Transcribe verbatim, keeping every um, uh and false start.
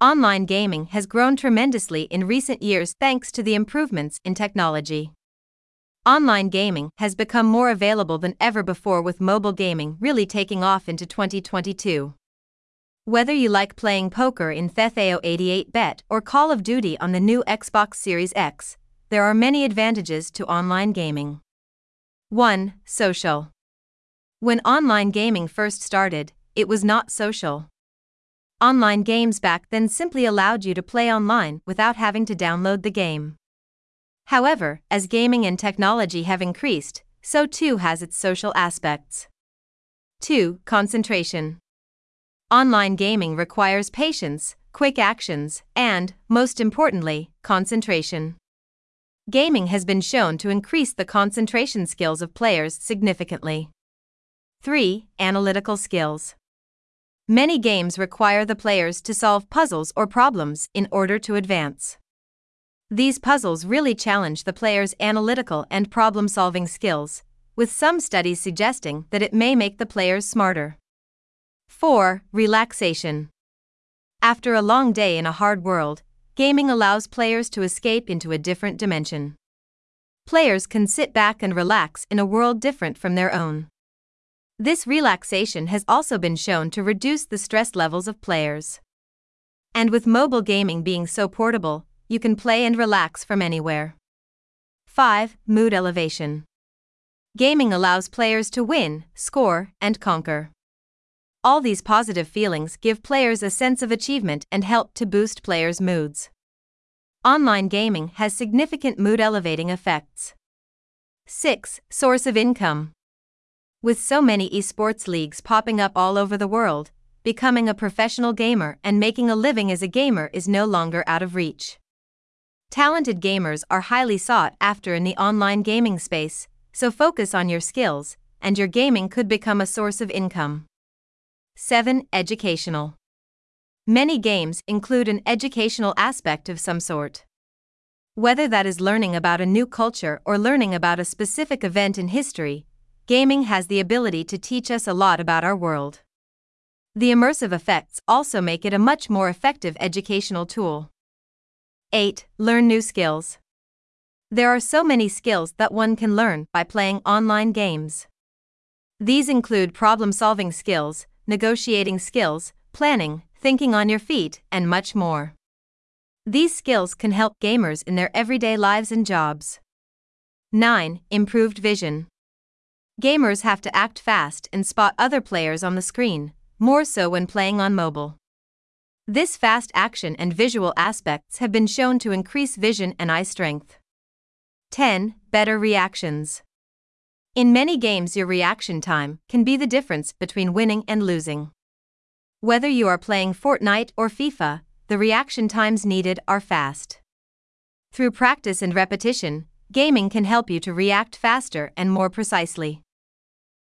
Online gaming has grown tremendously in recent years thanks to the improvements in technology. Online gaming has become more available than ever before, with mobile gaming really taking off into twenty twenty-two. Whether you like playing poker in Thetheo eighty-eight bet or Call of Duty on the new Xbox Series X, there are many advantages to online gaming. one. Social. When online gaming first started, it was not social. Online games back then simply allowed you to play online without having to download the game. However, as gaming and technology have increased, so too has its social aspects. two. Concentration. Online gaming requires patience, quick actions, and, most importantly, concentration. Gaming has been shown to increase the concentration skills of players significantly. three. Analytical skills. Many games require the players to solve puzzles or problems in order to advance. These puzzles really challenge the player's analytical and problem-solving skills, with some studies suggesting that it may make the players smarter. four. Relaxation. After a long day in a hard world, gaming allows players to escape into a different dimension. Players can sit back and relax in a world different from their own. This relaxation has also been shown to reduce the stress levels of players. And with mobile gaming being so portable, you can play and relax from anywhere. five. Mood elevation. Gaming allows players to win, score, and conquer. All these positive feelings give players a sense of achievement and help to boost players' moods. Online gaming has significant mood-elevating effects. six. Source of income. With so many esports leagues popping up all over the world, becoming a professional gamer and making a living as a gamer is no longer out of reach. Talented gamers are highly sought after in the online gaming space, so focus on your skills, and your gaming could become a source of income. seven. Educational. Many games include an educational aspect of some sort. Whether that is learning about a new culture or learning about a specific event in history, gaming has the ability to teach us a lot about our world. The immersive effects also make it a much more effective educational tool. eight. Learn new skills. There are so many skills that one can learn by playing online games. These include problem-solving skills, negotiating skills, planning, thinking on your feet, and much more. These skills can help gamers in their everyday lives and jobs. nine. Improved vision. Gamers have to act fast and spot other players on the screen, more so when playing on mobile. This fast action and visual aspects have been shown to increase vision and eye strength. ten. Better reactions. In many games, your reaction time can be the difference between winning and losing. Whether you are playing Fortnite or FIFA, the reaction times needed are fast. Through practice and repetition, gaming can help you to react faster and more precisely.